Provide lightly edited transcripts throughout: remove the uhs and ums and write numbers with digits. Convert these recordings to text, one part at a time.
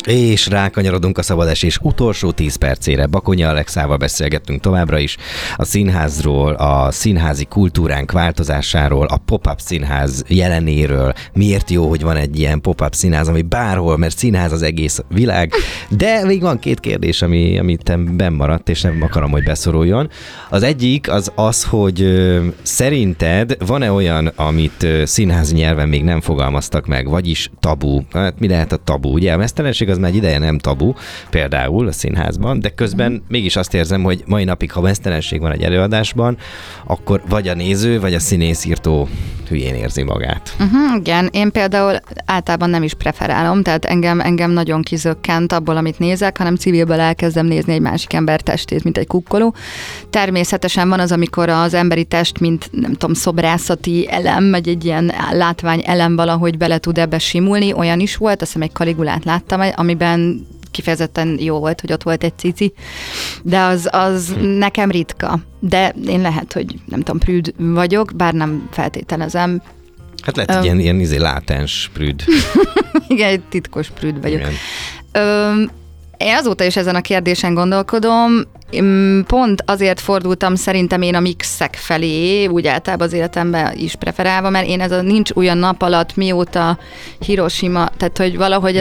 És rákanyarodunk a szabadesés utolsó 10 percére. Bakonyi Alexával beszélgettünk továbbra is a színházról, a színházi kultúránk változásáról, a pop-up színház jelenéről. Miért jó, hogy van egy ilyen pop-up színház, ami bárhol, mert színház az egész világ. De még van 2 kérdés, amit bennmaradt, és nem akarom, hogy beszoruljon. Az egyik az, hogy szerinted van-e olyan, amit színházi nyelven még nem fogalmaztak meg, vagyis tabu? Hát mi lehet a tabu? Ugye a meztelenség az már egy ideje nem tabu, például a színházban, de közben mégis azt érzem, hogy mai napig, ha meztelenség van egy előadásban, akkor vagy a néző, vagy a színészírtó hülyén érzi magát. Igen, én például általában nem is preferálom, tehát engem nagyon kizökkent abból, amit nézek, hanem civilből elkezdem nézni egy másik ember testét, mint egy kukkoló. Természetesen van az, amikor az emberi test, mint nem tudom, szobrászati elem, vagy egy ilyen látvány elem valahogy bele tud ebbe simulni, olyan is volt, azt hiszem egy Caligulát láttam, amiben kifejezetten jó volt, hogy ott volt egy cici, de az nekem ritka. De én lehet, hogy nem tudom, prűd vagyok, bár nem feltételezem. Hát lehet ilyen látens prűd. Igen, egy titkos prűd vagyok. Én azóta is ezen a kérdésen gondolkodom, pont azért fordultam szerintem én a mixek felé, úgy általában az életemben is preferálva, mert én nincs olyan nap alatt, mióta Hiroshima, tehát hogy valahogy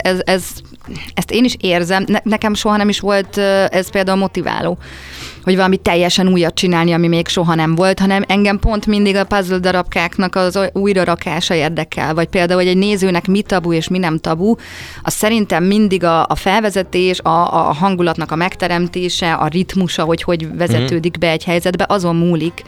ezt én is érzem, nekem soha nem is volt ez például motiváló, hogy valami teljesen újat csinálni, ami még soha nem volt, hanem engem pont mindig a puzzle darabkáknak az újrarakása érdekel, vagy például, hogy egy nézőnek mi tabu és mi nem tabu, az szerintem mindig a felvezetés, a hangulatnak a megteremtése, a ritmusa, hogy vezetődik be egy helyzetbe, azon múlik.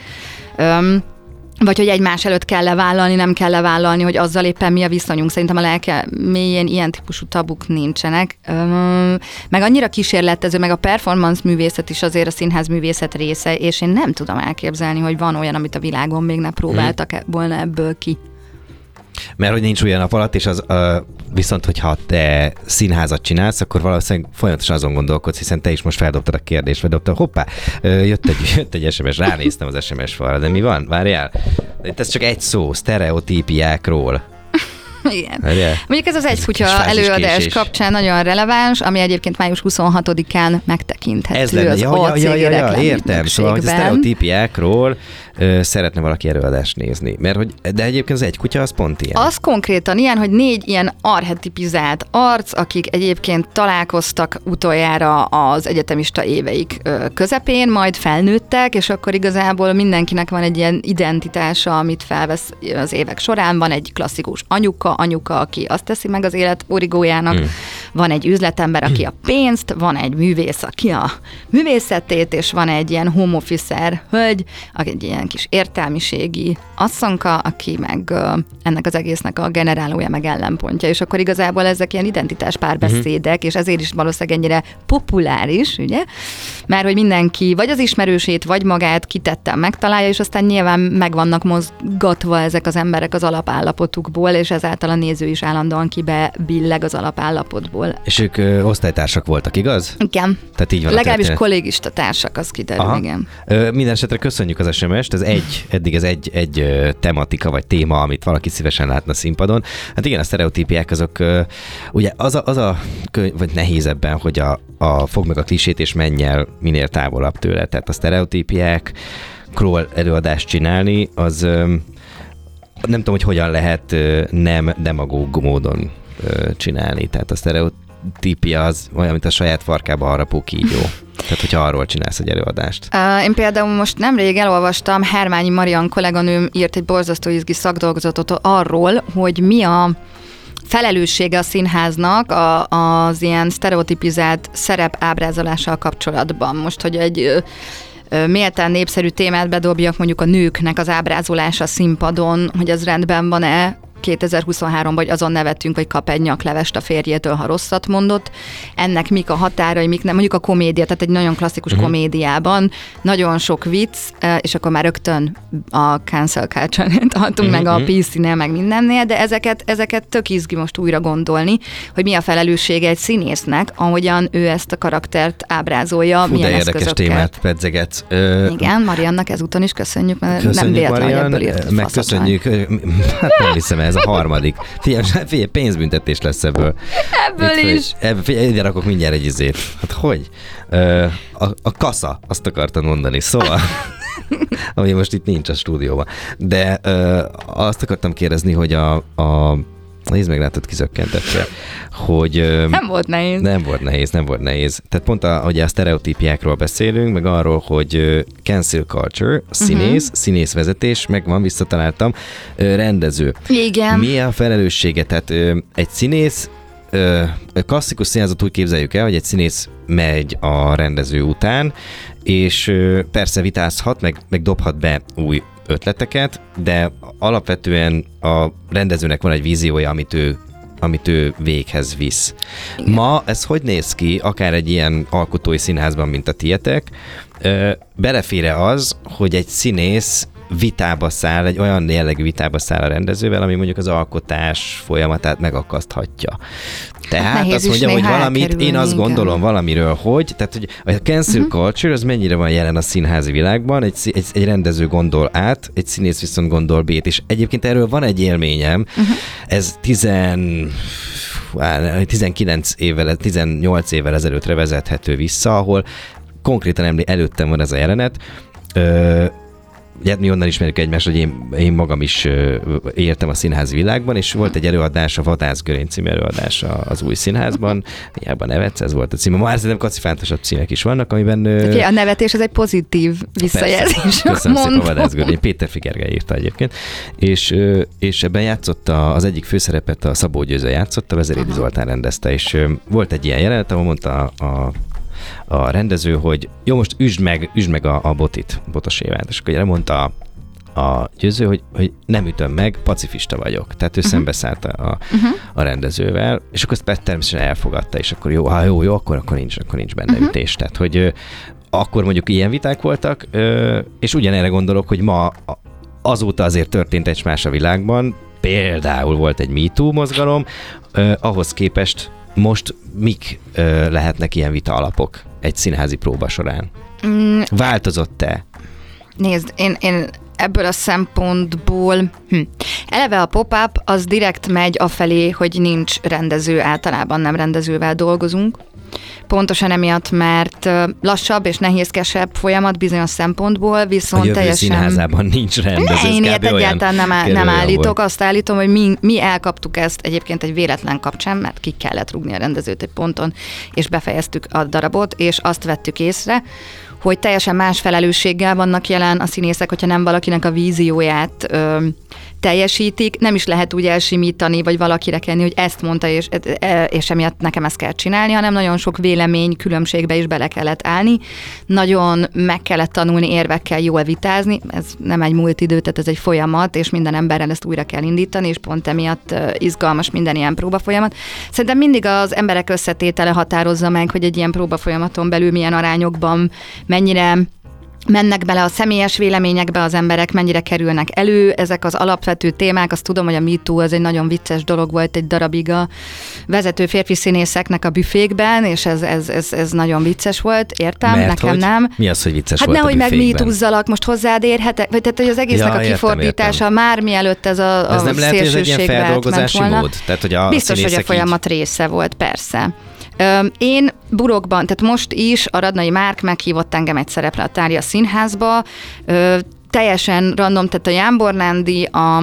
Vagy hogy egymás előtt kell levállalni, nem kell levállalni, hogy azzal éppen mi a viszonyunk. Szerintem a lelke mélyén ilyen típusú tabuk nincsenek. Meg annyira kísérletező, meg a performance művészet is azért a színház művészet része, és én nem tudom elképzelni, hogy van olyan, amit a világon még ne próbáltak volna ebből ki. Mert hogy nincs olyan nap alatt, és viszont, hogyha te színházat csinálsz, akkor valószínűleg folyamatosan azon gondolkodsz, hiszen te is most feldobtad a kérdést, vagy dobtad, hoppá, jött egy SMS, ránéztem az SMS falra, de mi van? Várjál. Ez csak egy szó, sztereotípiákról. Igen. Mondjuk ez az Egy kutya előadás kapcsán nagyon releváns, ami egyébként május 26-án megtekinthető. Ez lenne, értem. Szóval, hogy a sztereotípiákról szeretne valaki előadást nézni. De egyébként az Egy kutya az pont ilyen. Az konkrétan ilyen, hogy 4 ilyen archetipizált arc, akik egyébként találkoztak utoljára az egyetemista éveik közepén, majd felnőttek, és akkor igazából mindenkinek van egy ilyen identitása, amit felvesz az évek során. Van egy klasszikus anyuka, aki azt teszi meg az élet origójának, van egy üzletember, aki a pénzt, van egy művész, aki a művészetét, és van egy ilyen home officer hölgy, aki egy ilyen kis értelmiségi asszonka, aki meg ennek az egésznek a generálója, meg ellenpontja, és akkor igazából ezek ilyen identitás párbeszédek, és ezért is valószínűleg ennyire populáris, ugye? Mert hogy mindenki vagy az ismerősét, vagy magát kitetten megtalálja, és aztán nyilván meg vannak mozgatva ezek az emberek az alapállapotukból, és ezáltal a néző is állandóan kibebilleg az alapállapotból. És ők osztálytársak voltak, igaz? Igen. Tehát így van. Legalábbis kollégista társak, az kiderül, igen. Minden esetre köszönjük az SMS-t, eddig ez egy tematika vagy téma, amit valaki szívesen látna színpadon. Hát igen, a sztereotípiák azok, ugye vagy nehéz ebben, hogy fogd meg a klisét és menj el minél távolabb tőle. Tehát a sztereotípiákról előadást csinálni, az nem tudom, hogy hogyan lehet nem demagóg módon csinálni. Tehát a sztereotípia az olyan, mint a saját farkába harapó kígyó. Tehát, hogyha arról csinálsz egy előadást. Én például most nemrég elolvastam, Hermányi Marian kolléganőm írt egy borzasztó izgi szakdolgozatot arról, hogy mi a felelőssége a színháznak az ilyen sztereotipizált szerepábrázolással kapcsolatban. Most, hogy egy méltán népszerű témát bedobjak, mondjuk a nőknek az ábrázolása színpadon, hogy az rendben van-e, 2023-ban, vagy azon nevettünk, hogy kap egy nyaklevest a férjétől, ha rosszat mondott. Ennek mik a határai, mik nem. Mondjuk a komédia, tehát egy nagyon klasszikus komédiában nagyon sok vicc, és akkor már rögtön a cancel culture-nél tartunk, meg a PC-nél, meg mindennél, de ezeket tök izgi most újra gondolni, hogy mi a felelőssége egy színésznek, ahogyan ő ezt a karaktert ábrázolja, milyen de érdekes eszközökkel. Témát pedzegetsz. Igen, Mariannak ezúton is köszönjük, mert köszönjük, nem véletlen, Marian, hogy ebből írt megköszönjük, hát nem hiszem ez. ez a harmadik. Figyelj, pénzbüntetés lesz ebből. Ebből is. Ide rakok mindjárt egy izét. Hát hogy? A kasza, azt akartam mondani. Szóval, ami most itt nincs a stúdióban. De azt akartam kérdezni, hogy nézd meg, látod, kizökkentettél, hogy... Nem volt nehéz. Nem volt nehéz. Tehát pont hogy a sztereotípiákról beszélünk, meg arról, hogy cancel culture, színészvezetés, megvan, visszataláltam, rendező. Igen. Mi a felelőssége? Tehát egy színész, klasszikus színházat úgy képzeljük el, hogy egy színész megy a rendező után, és persze vitázhat, meg dobhat be új ötleteket, de alapvetően a rendezőnek van egy víziója, amit ő véghez visz. Igen. Ma ez hogy néz ki, akár egy ilyen alkotói színházban, mint a tietek, belefér az, hogy egy színész vitába száll, egy olyan jellegű vitába száll a rendezővel, ami mondjuk az alkotás folyamatát megakaszthatja. Tehát azt mondja, hogy valamit, én azt gondolom valamiről, tehát hogy a cancel culture az mennyire van jelen a színházi világban, egy rendező gondol át, egy színész viszont gondol B-t, és egyébként erről van egy élményem, ez 18 évvel ezelőttre vezethető vissza, ahol konkrétan előttem van ez a jelenet. Mi onnan ismerjük egymást, hogy én magam is éltem a színházi világban, és volt egy előadás, a Vadászgörény című előadás az új színházban. Hiába nevetsz, ez volt a címe. Már szerintem kacifántosabb címek is vannak, amiben... A nevetés az egy pozitív visszajelzés. Köszönöm szépen, a Vadászgörény. Péter Figergely írta egyébként. És ebben játszott az egyik főszerepet, a Szabó Győző játszotta, Vezerédi Zoltán rendezte, és volt egy ilyen jelenet, ahol mondta a rendező, hogy jó, most üsd meg a botit, Botos Évát. És akkor mondta a Győző, hogy nem ütöm meg, pacifista vagyok. Tehát ő szembeszállt a rendezővel, és akkor ezt természetesen elfogadta, és akkor jó, akkor nincs benne ütés. Tehát, hogy akkor mondjuk ilyen viták voltak, és ugyanerre gondolok, hogy ma azóta azért történt egy más a világban, például volt egy MeToo mozgalom, ahhoz képest most mik lehetnek ilyen vita alapok egy színházi próba során? Változott-e? Nézd, én ebből a szempontból eleve a pop-up az direkt megy afelé, hogy nincs rendező, általában nem rendezővel dolgozunk. Pontosan emiatt, mert lassabb és nehézkesebb folyamat bizonyos szempontból, viszont a jövő teljesen... színházában nincs rendező. Én ilyet egyáltalán nem állítok. Azt állítom, hogy mi elkaptuk ezt egyébként egy véletlen kapcsán, mert ki kellett rúgni a rendezőt egy ponton, és befejeztük a darabot, és azt vettük észre, hogy teljesen más felelősséggel vannak jelen a színészek, hogyha nem valakinek a vízióját teljesítik, nem is lehet úgy elsimítani, vagy valakire kenni, hogy ezt mondta, és emiatt nekem ezt kell csinálni, hanem nagyon sok vélemény különbségbe is bele kellett állni. Nagyon meg kellett tanulni érvekkel jól vitázni, ez nem egy múlt idő, tehát ez egy folyamat, és minden emberrel ezt újra kell indítani, és pont emiatt izgalmas minden ilyen próbafolyamat. Szerintem mindig az emberek összetétele határozza meg, hogy egy ilyen próbafolyamaton belül milyen arányokban, mennyire mennek bele a személyes véleményekbe az emberek, mennyire kerülnek elő, ezek az alapvető témák, azt tudom, hogy a MeToo az egy nagyon vicces dolog volt egy darabig a vezető férfi színészeknek a büfékben, és ez nagyon vicces volt, értem, mert nekem hogy? nem. Mi az, hogy vicces hát volt nehogy a büfékben? meg MeToo-zalak, most hozzád érhetek, vagy tehát, hogy az egésznek a kifordítása már mielőtt ez a nem lehet, hogy ez egy ilyen feldolgozási mód? Tehát, hogy a biztos, hogy a folyamat része volt, persze. Én burokban, tehát most is a Radnai Márk meghívott engem egy szerepre a Thália Színházba, teljesen random, tehát a Jámbor Nándi, a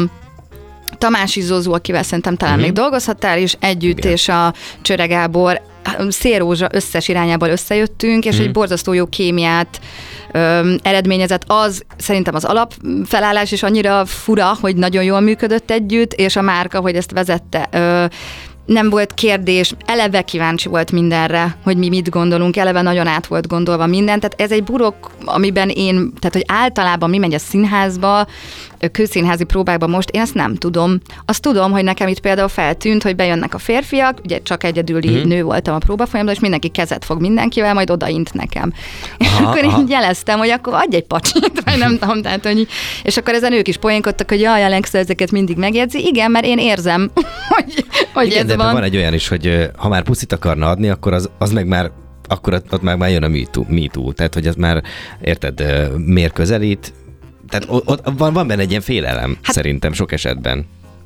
Tamási Zózó, akivel szerintem talán még dolgozhattál is együtt, igen. És a Csöre Gábor, Szélrózsa összes irányából összejöttünk, és egy borzasztó jó kémiát eredményezett. Az szerintem az alapfelállás is annyira fura, hogy nagyon jól működött együtt, és a Márka, hogy ezt vezette, nem volt kérdés, eleve kíváncsi volt mindenre, hogy mi mit gondolunk, eleve nagyon át volt gondolva minden, tehát ez egy burok, amiben tehát hogy általában mi megy a színházba, közszínházi próbákba most, én ezt nem tudom. Azt tudom, hogy nekem itt például feltűnt, hogy bejönnek a férfiak, ugye csak egyedüli nő voltam a próbafolyamban, és mindenki kezet fog mindenkivel, majd odaint nekem. És akkor én jeleztem, hogy akkor adj egy pacsit, vagy nem tudom, tehát, és akkor ezen ők is poénkodtak, hogy jaj, Alexa ezeket mindig megjegyzi. Igen, mert én érzem, hogy igen, ez van. Van egy olyan is, hogy ha már puszit akarna adni, akkor az meg már akkor ott már jön a MeToo. Tehát, hogy az már, érted, miért közelít. Tehát ott van benne egy ilyen félelem, szerintem sok esetben.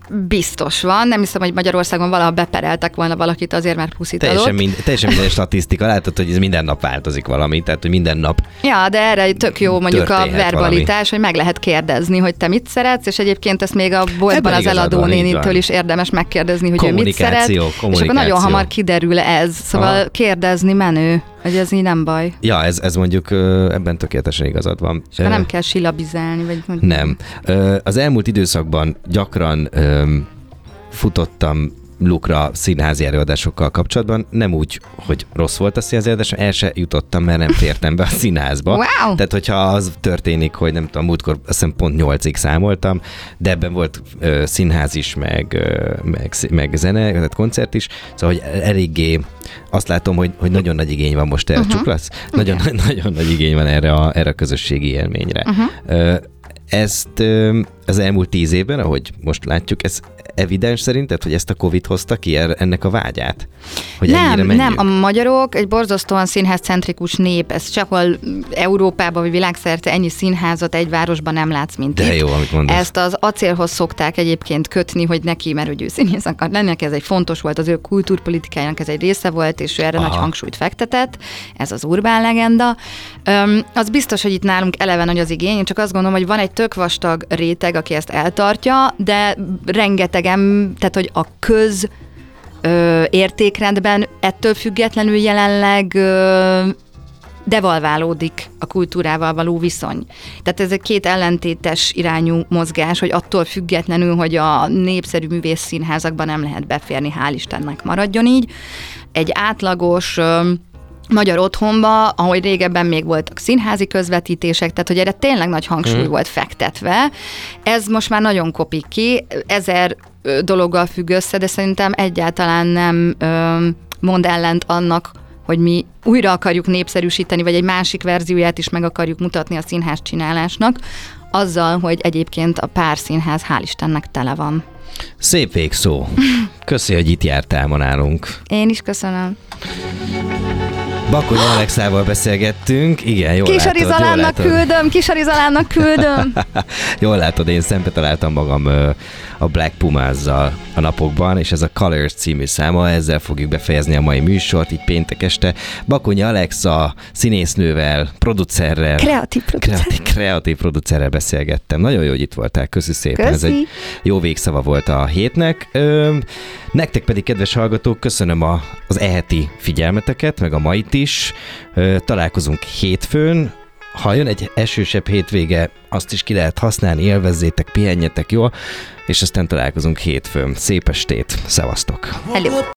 biztos van. Nem hiszem, hogy Magyarországon valaha bepereltek volna valakit azért, mert puszit adott. Teljesen minden statisztika. Látod, hogy ez minden nap változik valami, tehát hogy minden nap. Ja, de erre tök jó mondjuk a verbalitás, valami. Hogy meg lehet kérdezni, hogy te mit szeretsz, és egyébként ezt még a boltban az eladó nénitől is érdemes megkérdezni, hogy ő mit szeret. És akkor nagyon hamar kiderül ez. Szóval kérdezni menő, hogy ez így nem baj. Ja, ez mondjuk ebben tökéletesen igazad van. És nem kell silabizálni, vagy nem. Az elmúlt időszakban gyakran futottam lukra színházi előadásokkal kapcsolatban, nem úgy, hogy rossz volt a színházi előadás, el se jutottam, mert nem fértem be a színházba. Wow. Tehát, hogyha az történik, hogy nem tudom, múltkor azt hiszem pont 8-ig számoltam, de ebben volt színház is, meg zene, tehát koncert is, szóval, hogy eléggé azt látom, hogy nagyon nagy igény van most erre, Csuklasz? Nagyon nagy igény van erre a közösségi élményre. Ezt az elmúlt 10 évben, ahogy most látjuk, ez evidens szerinted, hogy ezt a Covid hozta ki ennek a vágyát? Hogy nem, a magyarok egy borzasztóan színházcentrikus nép, ez sehol Európában vagy világszerte ennyi színházat egy városban nem látsz, mint de itt. Jó, amit mondasz. Ezt az acélhoz szokták egyébként kötni, hogy neki, mert hogy ő színész akar lenni, ez egy fontos volt, az ő kultúrpolitikájának ez egy része volt, és ő erre nagy hangsúlyt fektetett, ez az urbán legenda. Az biztos, hogy itt nálunk eleve nagy az igény, én csak azt gondolom, hogy van egy tök vastag réteg, aki ezt eltartja, de rengetegen, tehát hogy a értékrendben ettől függetlenül jelenleg devalválódik a kultúrával való viszony. Tehát ez egy két ellentétes irányú mozgás, hogy attól függetlenül, hogy a népszerű művészszínházakban nem lehet beférni, hál' Istennek maradjon így. Egy átlagos magyar otthonba, ahogy régebben még voltak színházi közvetítések, tehát hogy erre tényleg nagy hangsúly volt fektetve. Ez most már nagyon kopik ki, 1000 dologgal függ össze, de szerintem egyáltalán nem mond ellent annak, hogy mi újra akarjuk népszerűsíteni, vagy egy másik verzióját is meg akarjuk mutatni a színház csinálásnak, azzal, hogy egyébként a pár színház hál' Istennek tele van. Szép végszó. Köszi, hogy itt jártál ma nálunk. Én is köszönöm. Bakony Alexával beszélgettünk, igen, jól látod. Kisarizalának küldöm. Jól látod, én szembe találtam magam a Black Pumázzal a napokban, és ez a Colors című száma, ezzel fogjuk befejezni a mai műsort, így péntek este. Bakony Alex a színésznővel, producerrel, kreatív producerrel beszélgettem. Nagyon jó, hogy itt voltál, köszi szépen. Köszi. Ez egy jó végszava volt a hétnek. Nektek pedig, kedves hallgatók, köszönöm az eheti figyelmeteket, meg a mait is. Találkozunk hétfőn. Ha jön egy esősebb hétvége, azt is ki lehet használni, élvezzétek, pihenjetek jól, és aztán találkozunk hétfőn. Szép estét, szevasztok! Hello.